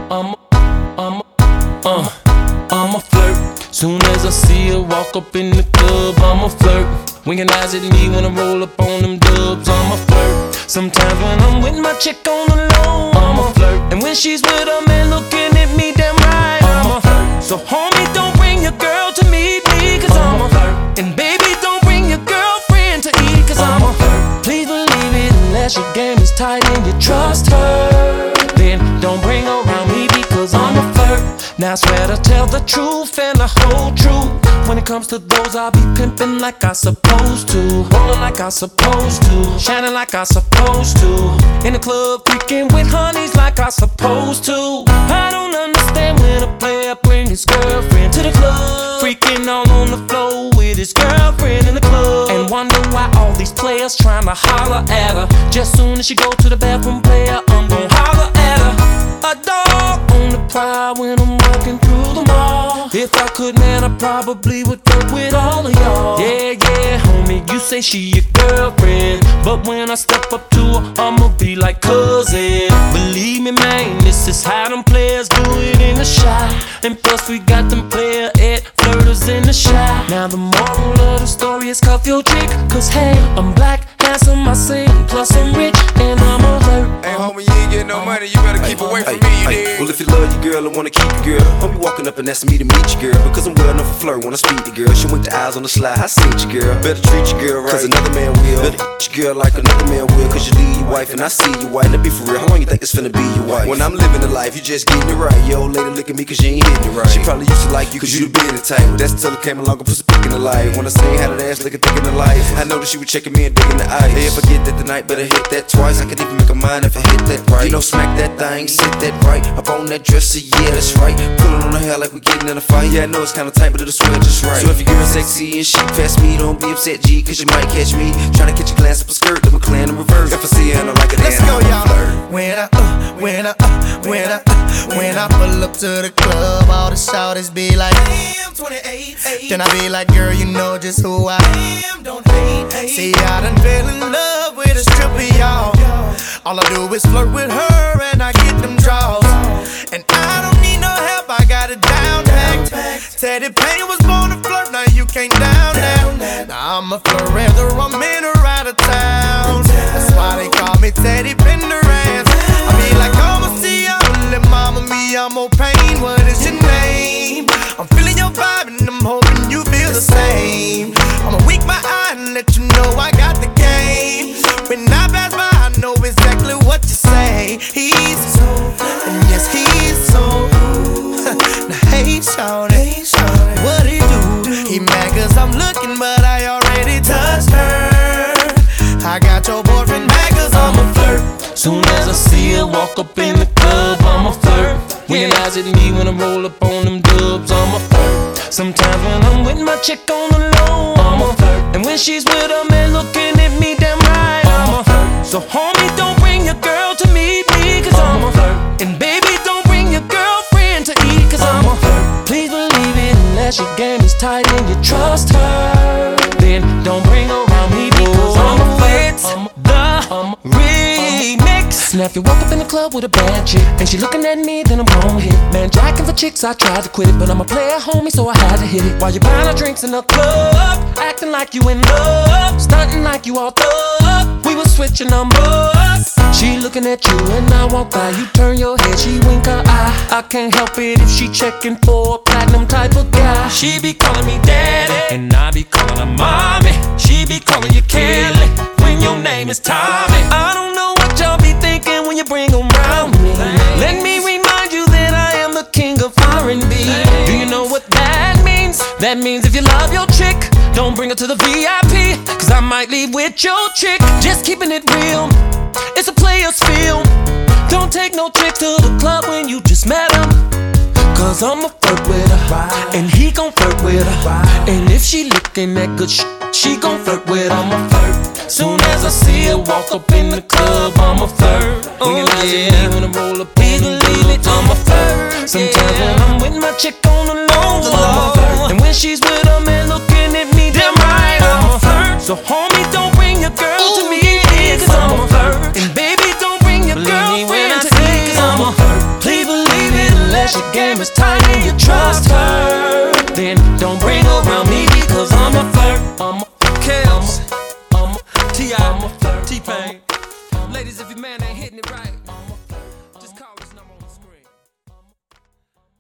I'm a flirt. Soon as I see her walk up in the club, I'm a flirt. Winking eyes at me when I roll up on them dubs, I'm a flirt. Sometimes when I'm with my chick on the low, I'm a flirt. And when she's with a man looking at me damn right, I'm a flirt. So homie, don't bring your girl to meet me, cause I'm a flirt. And baby, don't bring your girlfriend to eat, cause I'm a flirt. Please believe it, unless your game is tight and you trust her, then don't bring her around me, because I'm a flirt. Now I swear to tell the truth and the whole truth. When it comes to those, I'll be pimping like I supposed to, rolling like I supposed to, shining like I supposed to, in the club freaking with honeys like I supposed to. I don't understand when a player bring his girlfriend to the club, freaking all on the floor with his girlfriend in the club, and wonder why all these players trying to holler at her. Just soon as she go to the bathroom, player, I'm gon' holler at her. A dog on the prowl when I'm walking through the mall. If I could, man, I probably would fuck with all of y'all. Yeah, yeah, homie, you say she your girlfriend, but when I step up to her, I'ma be like cousin. Believe me, man, this is how them players do it in the shot. And plus we got them player at flirters in the shot. Now the moral of the story is cuff your chick, cause hey, I'm black, handsome, I sing, plus I'm rich, and I'm a flirt. Hey homie, you ain't getting no money, you better keep away from me, you dig? Well, if you love your girl and wanna keep your girl, homie walking up and asking me to meet your girl, because I'm well enough for flirt when I speak to girl. She wink the eyes on the slide, I see your girl. Better treat your girl right, cause another man will. Better hit your girl like another man will, cause you leave your wife and I see your wife. Now be for real, how long you think it's finna be your wife? When I'm living the life, you just getting it right. Your old lady look at me cause you ain't hitting it right. She probably used to like you cause you the business type, but that's till it came along and put some pick in the life. When I seen how that ass looking thick in the life, I know that she was checking me and digging the ice. Hey, if I get that tonight, better hit that twice. I could even make a mind if I hit that right. You know, smack that thing, sit that right up on that dresser, yeah, that's right. Pullin' on the hair like we getting in a fight. Yeah, I know it's kinda tight, but it'll swell just right. So if your girl sexy and she past me, don't be upset, G, cause you might catch me tryna catch a glance up a skirt, then we clan in reverse. If I see her and I like it, let's go, y'all. When I pull up to the club, all the shawties be like, damn, 28. Then I be like, girl, you know just who I am, don't hate. See, I done fell in love with a stripper, y'all. All I do is flirt with her and I get them draws. And I don't need no help, I got it down packed. Teddy Payne was born to flirt, now you can't down that. Now I'm a flirt whether I'm in or out of town. That's why they call me Teddy Pendergrass. I be like, I'ma see ya, little mama, me, I'm more pain. What is your name? I'm feeling your vibe and I'm hoping you feel the same. I'ma wink my eye and let you know I got the game. When I pass by, I know exactly what you say. He's so, and yes, he's so. Now hey, shawty, what he do? He mad cause I'm looking, but I already touched her. I got your boyfriend mad cause I'm a flirt. Soon as I see her walk up in the club, I'm a flirt. Winking eyes at me when I roll up on them dubs, I'm a flirt. Sometimes when I'm with my chick on the low, I'm a flirt. And when she's with a man looking at me damn right, I'm a flirt. So homie, don't bring your girl to meet me, cause I'm a flirt. And baby, don't bring your girlfriend to eat, cause I'm a flirt. Please believe it, unless your game is tight and you trust her, then don't bring her around me, because I'm a flirt. I'm the remix. Now if you walk up in the club with a bad chick and she looking at me, then I'm gon' hit. Man, jacking for chicks, I tried to quit it, but I'm a player, homie, so I had to hit it. While you buying our drinks in the club, acting like you in love, stunting like you all thug. We was switching numbers. She looking at you and I walk by, you turn your head, she wink her eye. I can't help it if she checking for a platinum type of guy. She be calling me daddy and I be calling her mommy. She be calling you Kelly when your name is Tommy. I don't know what y'all be thinking when you bring them round me. Let me remind you that I am the king of R&B. Do you know what that means? That means if you love your chick, don't bring her to the VIP, cause I might leave with your chick. Just keeping it real, it's a player's film. Don't take no chick to the club when you just met him, cause I'ma flirt with her, and he gon' flirt with her. And if she looking at good she gon' flirt with her. I'ma flirt. Soon as I see her walk up in the club, I'ma flirt. Winking eyes at me when I roll up in the lead, I'ma flirt. Sometimes when I'm with my chick on the low, I'ma flirt. And when she's with a man looking at me damn right, I'ma flirt. So homie, don't bring your girl to me, cause I'ma flirt. And baby, don't bring your girlfriend to me, cause I'ma flirt. Please believe it, unless your game is tight and you trust her. Then don't bring her around me because I'm a flirt. I'm a Kels, I'm a T.I., I'm a flirt. T-Pain. Ladies, if your man ain't hitting it right.